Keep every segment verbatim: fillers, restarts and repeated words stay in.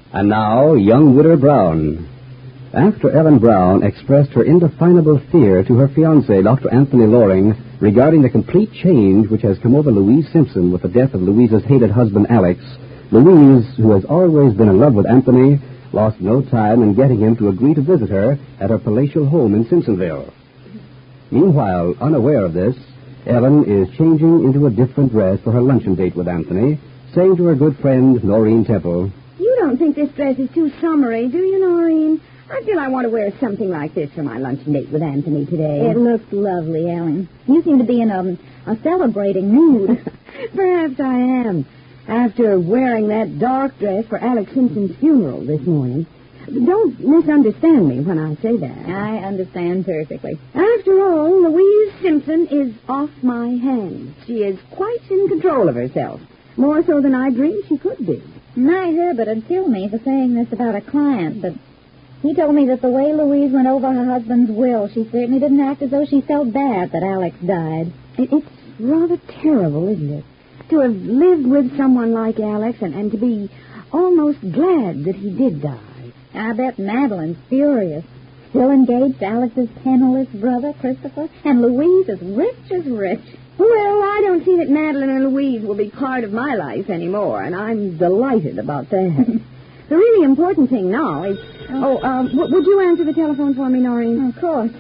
And now, young Widow Brown. After Ellen Brown expressed her indefinable fear to her fiancé, Doctor Anthony Loring, regarding the complete change which has come over Louise Simpson with the death of Louise's hated husband, Alex, Louise, who has always been in love with Anthony, lost no time in getting him to agree to visit her at her palatial home in Simpsonville. Meanwhile, unaware of this, Ellen is changing into a different dress for her luncheon date with Anthony, saying to her good friend, Noreen Temple, "You don't think this dress is too summery, do you, Noreen? I feel I want to wear something like this for my luncheon date with Anthony today." It looks lovely, Ellen. You seem to be in a, a celebrating mood. Perhaps I am, after wearing that dark dress for Alex Simpson's funeral this morning. Don't misunderstand me when I say that. I understand perfectly. After all, Louise Simpson is off my hands. She is quite in control of herself, more so than I dreamed she could be. My Herbert would kill me for saying this about a client, but he told me that the way Louise went over her husband's will, she certainly didn't act as though she felt bad that Alex died. It, it's rather terrible, isn't it? To have lived with someone like Alex and, and to be almost glad that he did die. I bet Madeline's furious. Still engaged to Alex's penniless brother, Christopher, and Louise is rich as rich. Well, I don't see that Madeline and Louise will be part of my life anymore, and I'm delighted about that. The really important thing now is... Oh, oh um, w- would you answer the telephone for me, Noreen? Of course.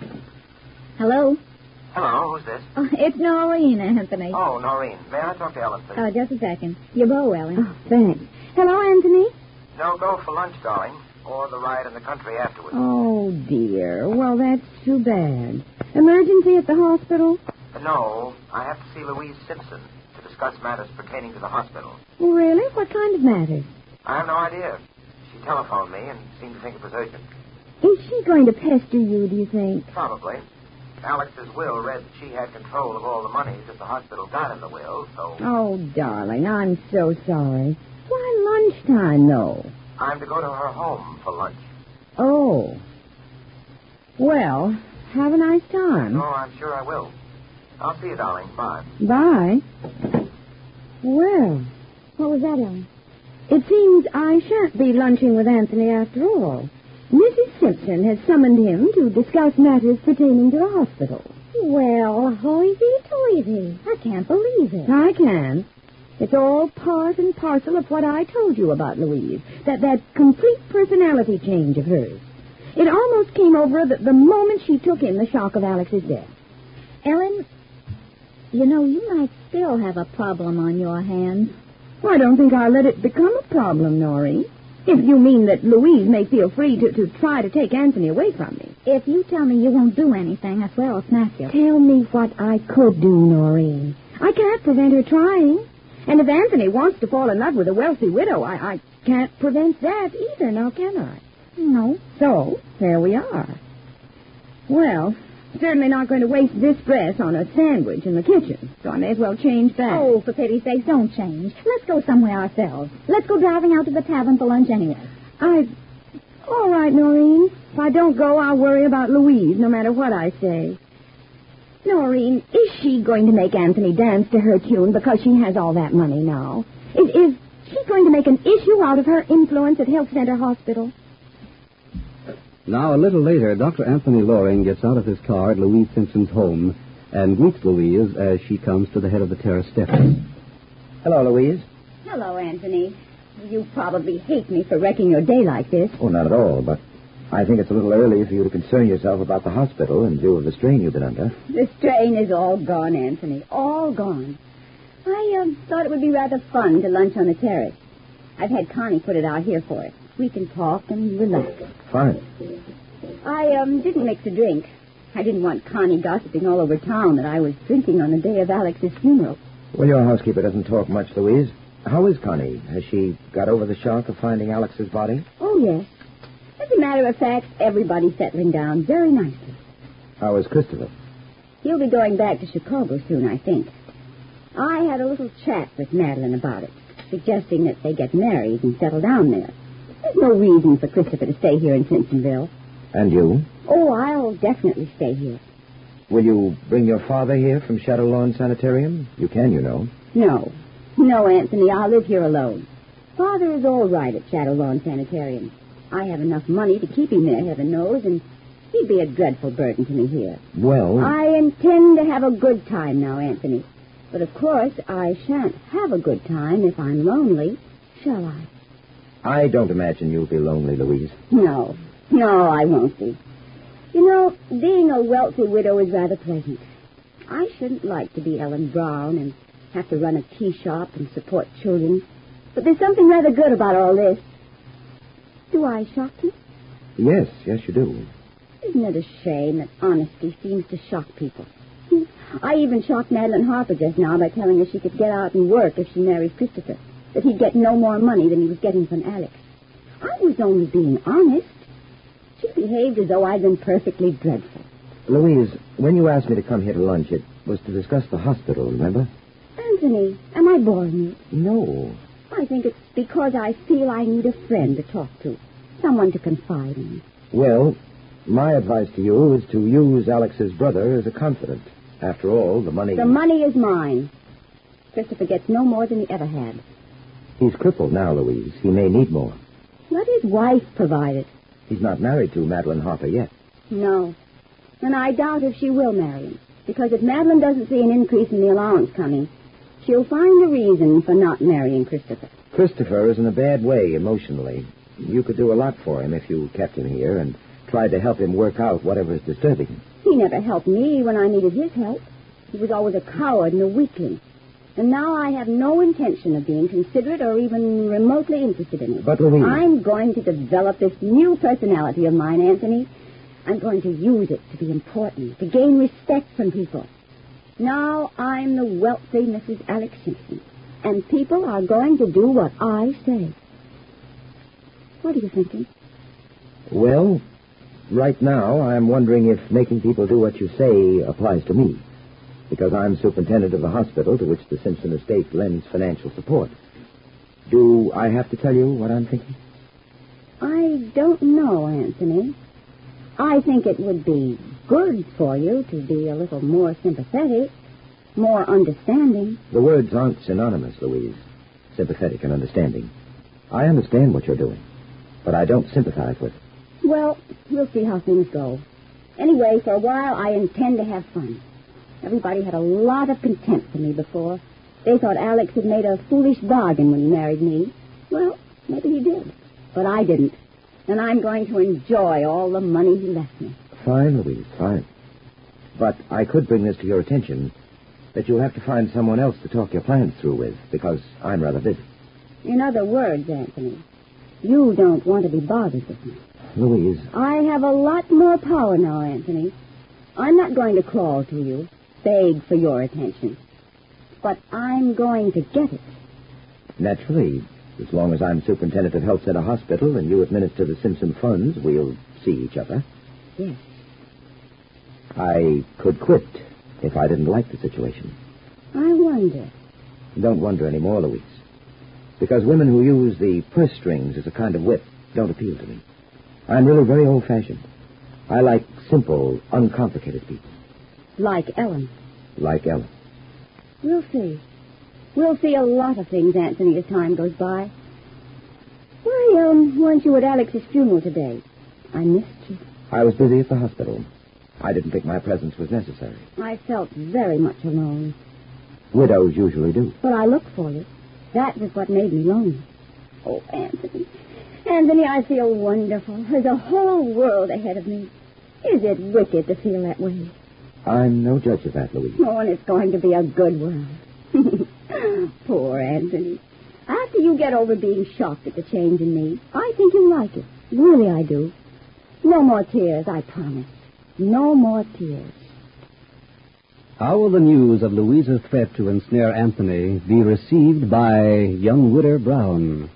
Hello? Hello, who's this? Oh, it's Noreen, Anthony. Oh, Noreen. May I talk to Ellen, please? Uh, just a second. Your bow, Ellen. Oh, thanks. Hello, Anthony? No, go for lunch, darling, or the ride in the country afterwards. Oh, dear. Well, that's too bad. Emergency at the hospital? No, I have to see Louise Simpson to discuss matters pertaining to the hospital. Really? What kind of matters? I have no idea. She telephoned me and seemed to think it was urgent. Is she going to pester you, do you think? Probably. Alex's will read that she had control of all the monies that the hospital got in the will, so... Oh, darling, I'm so sorry. Why lunchtime, though? I'm to go to her home for lunch. Oh. Well, have a nice time. Oh, I'm sure I will. I'll see you, darling. Bye. Bye. Well, What was that, Ellen? it seems I shan't be lunching with Anthony after all. Missus Simpson has summoned him to discuss matters pertaining to the hospital. Well, hoity-toity. I can't believe it. I can. It's all part and parcel of what I told you about Louise, that that complete personality change of hers. It almost came over her the, the moment she took in the shock of Alex's death. Ellen, you know, you might still have a problem on your hands. Well, I don't think I'll let it become a problem, Noreen. If you mean that Louise may feel free to, to try to take Anthony away from me. If you tell me you won't do anything, I swear I'll smack you. Tell me what I could do, Noreen. I can't prevent her trying. And if Anthony wants to fall in love with a wealthy widow, I, I can't prevent that either, now can I? No. So, there we are. Well, certainly not going to waste this dress on a sandwich in the kitchen, so I may as well change that. Oh, for pity's sake, don't change. Let's go somewhere ourselves. Let's go driving out to the tavern for lunch anyway. I... All right, Noreen. If I don't go, I'll worry about Louise, no matter what I say. Noreen, is she going to make Anthony dance to her tune because she has all that money now? Is, is she going to make an issue out of her influence at Health Center Hospital? Now, a little later, Doctor Anthony Loring gets out of his car at Louise Simpson's home and greets Louise as she comes to the head of the terrace steps. Hello, Louise. Hello, Anthony. You probably hate me for wrecking your day like this. Oh, not at all, but I think it's a little early for you to concern yourself about the hospital in view of the strain you've been under. The strain is all gone, Anthony. All gone. I uh, thought it would be rather fun to lunch on the terrace. I've had Connie put it out here for us. We can talk and relax. Fine. I um didn't mix a drink. I didn't want Connie gossiping all over town that I was drinking on the day of Alex's funeral. Well, your housekeeper doesn't talk much, Louise. How is Connie? Has she got over the shock of finding Alex's body? Oh, yes. As a matter of fact, everybody's settling down very nicely. How is Christopher? He'll be going back to Chicago soon, I think. I had a little chat with Madeline about it, suggesting that they get married and settle down there. There's no reason for Christopher to stay here in Simpsonville. And you? Oh, I'll definitely stay here. Will you bring your father here from Shadow Lawn Sanitarium? You can, you know. No. No, Anthony, I'll live here alone. Father is all right at Shadow Lawn Sanitarium. I have enough money to keep him there, heaven knows, and he'd be a dreadful burden to me here. Well... I intend to have a good time now, Anthony. But, of course, I shan't have a good time if I'm lonely, shall I? I don't imagine you'll be lonely, Louise. No. No, I won't be. You know, being a wealthy widow is rather pleasant. I shouldn't like to be Ellen Brown and have to run a tea shop and support children. But there's something rather good about all this. Do I shock you? Yes, yes, you do. Isn't it a shame that honesty seems to shock people? I even shocked Madeline Harper just now by telling her she could get out and work if she married Christopher, that he'd get no more money than he was getting from Alex. I was only being honest. She behaved as though I'd been perfectly dreadful. Louise, when you asked me to come here to lunch, it was to discuss the hospital, remember? Anthony, am I boring you? No. I think it's because I feel I need a friend to talk to, someone to confide in. Well, my advice to you is to use Alex's brother as a confidant. After all, the money... The money is mine. Christopher gets no more than he ever had. He's crippled now, Louise. He may need more. Let his wife provide it. He's not married to Madeline Harper yet. No. And I doubt if she will marry him. Because if Madeline doesn't see an increase in the allowance coming, she'll find a reason for not marrying Christopher. Christopher is in a bad way emotionally. You could do a lot for him if you kept him here and tried to help him work out whatever is disturbing him. He never helped me when I needed his help. He was always a coward and a weakling. And now I have no intention of being considerate or even remotely interested in him. But, Louise... I'm going to develop this new personality of mine, Anthony. I'm going to use it to be important, to gain respect from people. Now I'm the wealthy Missus Alex Simpson, and people are going to do what I say. What are you thinking? Well, right now I'm wondering if making people do what you say applies to me, because I'm superintendent of the hospital to which the Simpson estate lends financial support. Do I have to tell you what I'm thinking? I don't know, Anthony. I think it would be good for you to be a little more sympathetic, more understanding. The words aren't synonymous, Louise. Sympathetic and understanding. I understand what you're doing, but I don't sympathize with it. Well, we'll see how things go. Anyway, for a while, I intend to have fun. Everybody had a lot of contempt for me before. They thought Alex had made a foolish bargain when he married me. Well, maybe he did, but I didn't. And I'm going to enjoy all the money he left me. Fine, Louise, fine. But I could bring this to your attention, that you'll have to find someone else to talk your plans through with, because I'm rather busy. In other words, Anthony, you don't want to be bothered with me. Louise... I have a lot more power now, Anthony. I'm not going to crawl to you, beg for your attention. But I'm going to get it. Naturally, as long as I'm superintendent of Health Center Hospital and you administer the Simpson funds, we'll see each other. Yes. I could quit if I didn't like the situation. I wonder. Don't wonder anymore, Louise. Because women who use the purse strings as a kind of whip don't appeal to me. I'm really very old-fashioned. I like simple, uncomplicated people. Like Ellen. Like Ellen. We'll see. We'll see a lot of things, Anthony, as time goes by. Why, um, weren't you at Alex's funeral today? I missed you. I was busy at the hospital. I didn't think my presence was necessary. I felt very much alone. Widows usually do. But I looked for you. That was what made me lonely. Oh, Anthony. Anthony, I feel wonderful. There's a whole world ahead of me. Is it wicked to feel that way? I'm no judge of that, Louise. Oh, and it's going to be a good world. Poor Anthony. After you get over being shocked at the change in me, I think you'll like it. Really, I do. No more tears, I promise. No more tears. How will the news of Louisa's threat to ensnare Anthony be received by young Widow Brown?